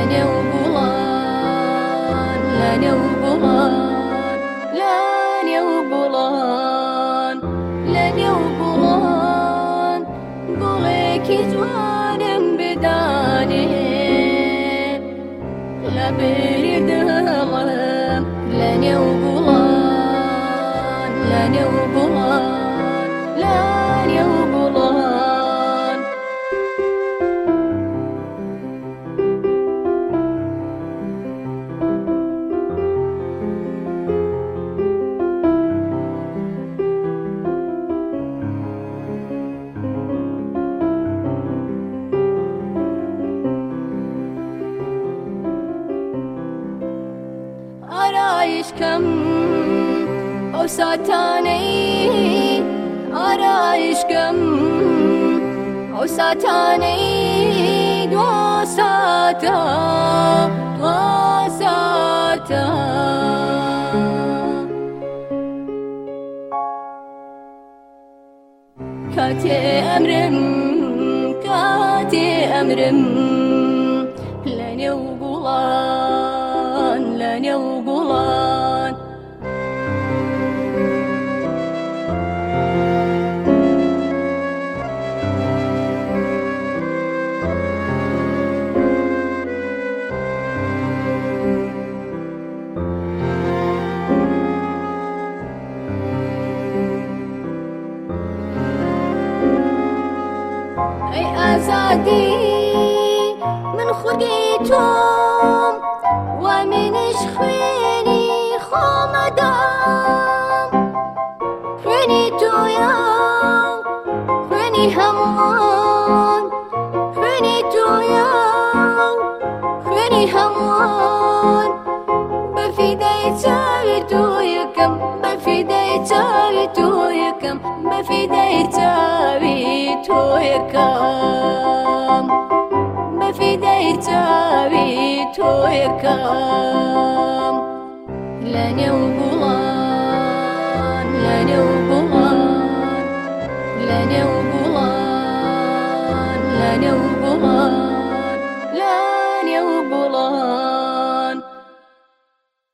وبڵان لانێ وبڵان لانێ وبڵان لانێ وبڵان گوڵێکی جوانم بدانێ لە بێری دڵم لانێ وبڵان لانێ وبڵان لانێ وبڵان ئارایشکەم ئەو ساتانەی ئارایشکەم ئەو ساتانەی دوا ساتە دوا ساتە کاتێ ئەمرم کاتێ ئەمرم لەنێ وگوڵان لەنێ وگوڵان ئەی ئازادی من خودی تۆم و منش خوێنی خۆمەدام خوێنی تۆیە خوێنی هەمووان خوێنی تۆیە خوێنی هەمووان بەفیدای چاوی تۆ یەکەم بەفیدای چاوی تۆ یەکەم بەفیدای چاوی تۆ یەکەم بەفیدای چاوی تۆ یەکەم لەنێ وگوڵان لەنێ وگوڵان لەنێ وگوڵان لەنێ وگوڵان لەنێ وگوڵان